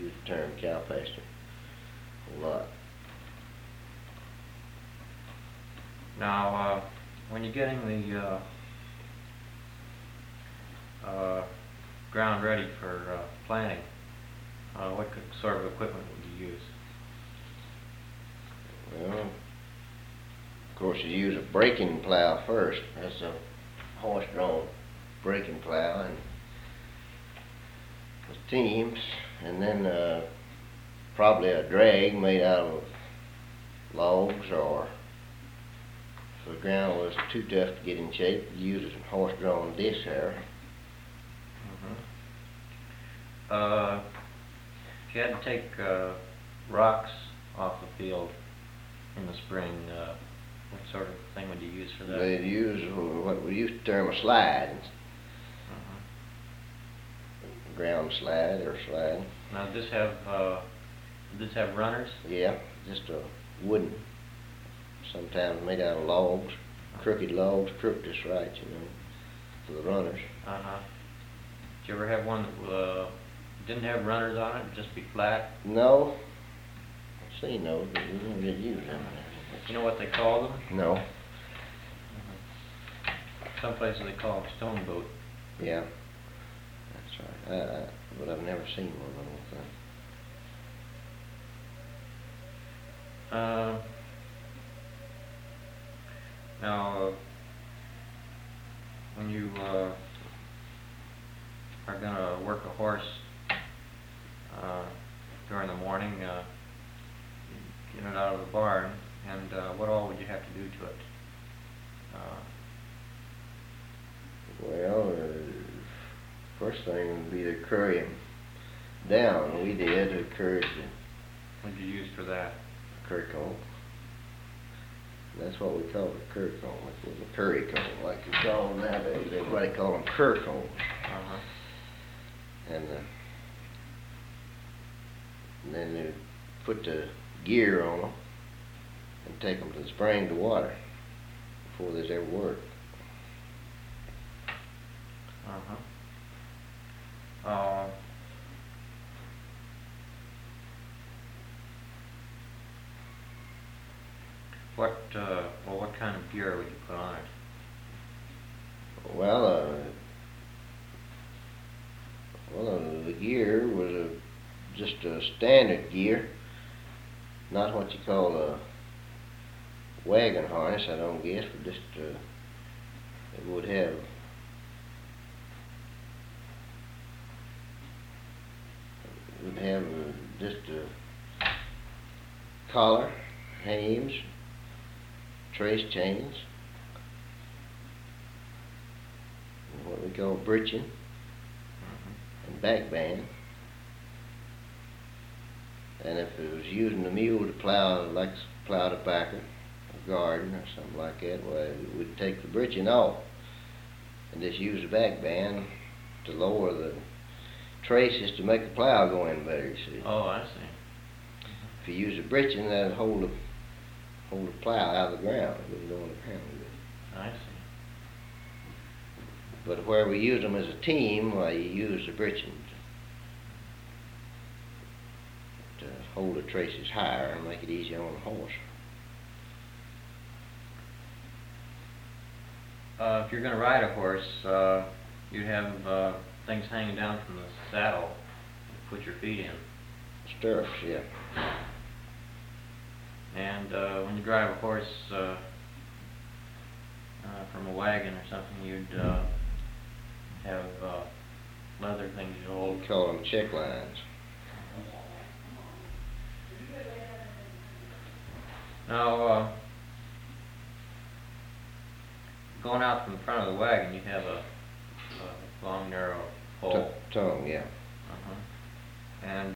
use the term cow pasture a lot. Now, when you're getting the ground ready for planting, what sort of equipment would you use? Well, of course you use a breaking plow first. That's a horse-drawn breaking plow, and with teams, and then probably a drag made out of logs, or if the ground was too tough to get in shape, you use a horse-drawn disc harrow. If you had to take rocks off the field in the spring, what sort of thing would you use for that? They'd use what we used to term a slide. Ground slide or slide. Now, does this have runners? Yeah, just a wooden, sometimes made out of logs, crooked logs, crooked just right, for the runners. Did you ever have one that didn't have runners on it, just be flat? No. I've seen those, but we never did use them. You know what they call them? No. Some places they call them stone boat. Yeah, that's right. But I've never seen one of those things. Now, when you are going to work a horse during the morning, get it out of the barn, and what all would you have to do to it? Well, first thing would be to curry him down. We did to curry What did you use for that? curry comb. That's what we call it, a curry comb. It was a curry comb, like you call them nowadays. Everybody call them cur combs. And then they put the gear on them and take them to the spring to water before there's ever work. What kind of gear would you put on it? Well, the gear was just a standard gear, not what you call a wagon harness, I don't guess, but just it would have just a collar, hames, trace chains, and what we call breeching, and back band. And if it was using the mule to plow, like plow tobacco, a garden or something like that, well, we'd take the breeching off and just use the back band to lower the traces to make the plow go in better, you see. Oh, I see. If you use the breeching, that'd hold the plow out of the ground. It wouldn't go in the ground. I see. But where we use them as a team, well, you use the breeching to hold the traces higher and make it easier on the horse. If you're going to ride a horse, you'd have things hanging down from the saddle to put your feet in. Stirrups, yeah. And when you drive a horse from a wagon or something, you'd have leather things you hold. We call them check lines. Now, going out from the front of the wagon, you have a long, narrow pole. Tongue, yeah. And